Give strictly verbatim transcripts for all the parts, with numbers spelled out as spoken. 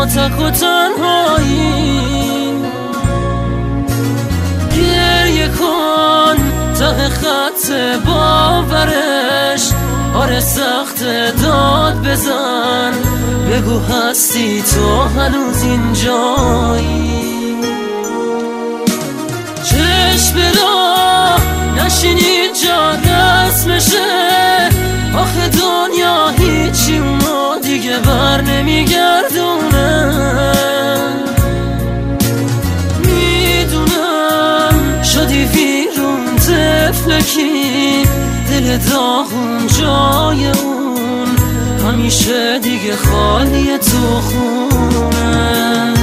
با تک و تنهایی. گریه کن ته خط باورش، آره سخت داد بزن، بگو هستی تو هنوز اینجایی. چشم را نشینی جا رسمشه، آخه دنیا هیچی ما دیگه بر نمیگردونه. میدونم شدی ویرون طفلکی، دل داغون جای اون همیشه دیگه خالیه تو خونه.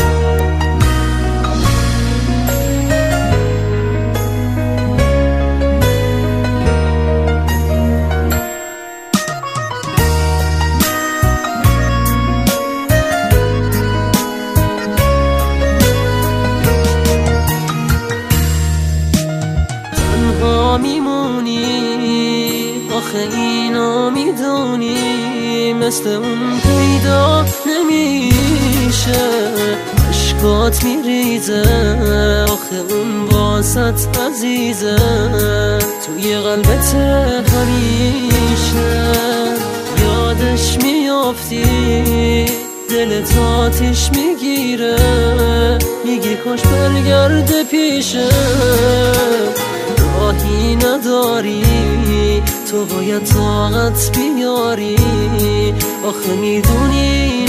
میمونی آخه اینو میدونی، مثل اون پیدا نمیشه. عشقات میریزه آخه اون واسط عزیزه، توی قلبت همیشه. یادش میافتی دلت آتیش میگیره، میگی کاش برگرده پیشه. راهی نداری تو باید طاقت بیاری، آخه میدونی